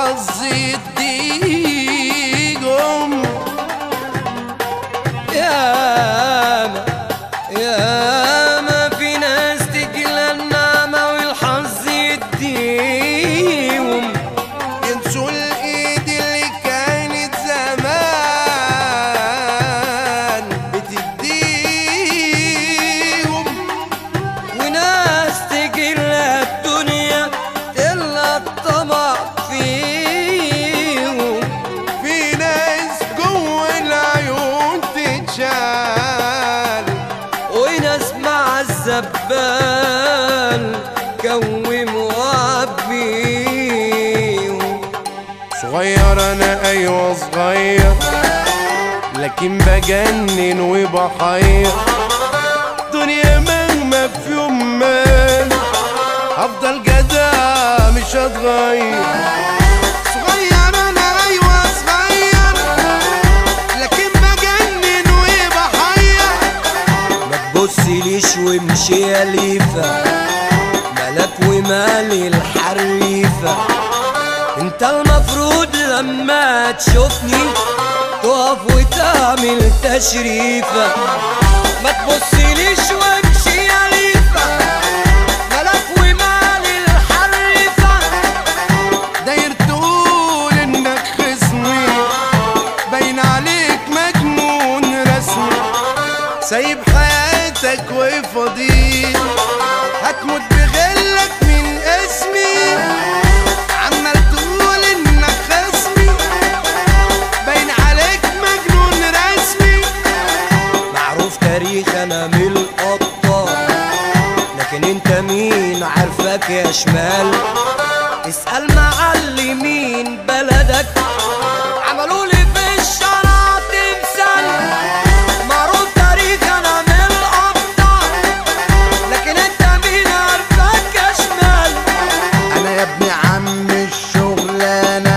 الحظ يديهم. ياما في ناس تجلى النعمة والحظ يديهم، ينسوا الايد اللي كانت زمان بتديهم. وناس تجلى الدنيا تلا الطمع فيهم. في ناس جوه العيون تتشال، وناس مع الزبال كوم وعبيهم. صغير انا ايوه صغير، لكن بجنن وبحير. دنيا مهما في يوم مال، هفضل جدع مش هتغير. صغير انا ايوه صغير، لكن بجنن وبحير. ما تبصليش وامشي يا ليفا، مالك ومالي الحريفة. انت المفروض لما تشوفني تقف وتعمل تشريفة. ما تبصليش وامشي يا ليفا، مالك ومالي الحريفة. داير تقول انك خصمي، باين عليك مجنون رسمي. سايب حياتك وفضيل، هتموت بغلك من اسمي. عمال تقول انك خصمي، باين عليك مجنون رسمي. معروف تاريخ انا من الابطال، لكن انت مين عارفك يا شمال. اسأل معلمين بلدك، عملولي في الشارع تمثال. معروف تاريخ انا من الابطال، لكن انت مين عارفك يا شمال. انا يا ابن عم الشغلانه،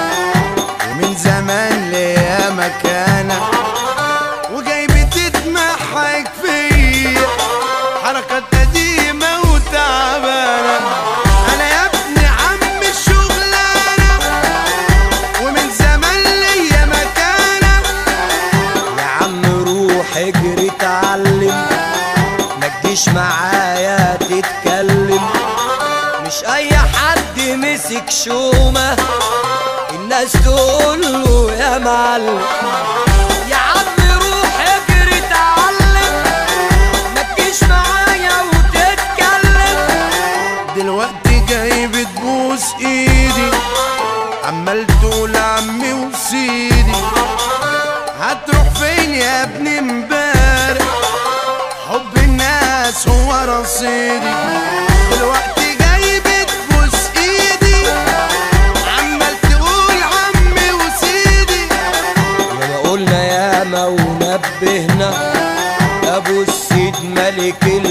ومن زمان ليا مكانه، وجاي بتتمحك فيا حركات قديمة وتعبانة. أنا يا ابن عم الشغلانة، ومن زمان ليا مكانة. يا عم روح اجري اتعلم، ما تجيش معايا تتكلم. مش اي حد مسك شومة الناس تقوله يا معلم. يا عم روح اجري اتعلم، ما تجيش معايا وتتكلم. دلوقتي جاي بتبوس ايدي، عمال تقول عمي وسيدي. هتروح فين يا ابني امبارح؟ حب الناس هو رصيدي. دلوقتي جاي بتبوس ايدي، عمال تقول عمي وسيدي. ياما قلنا ياما ونبهنا، ابو السيد ملك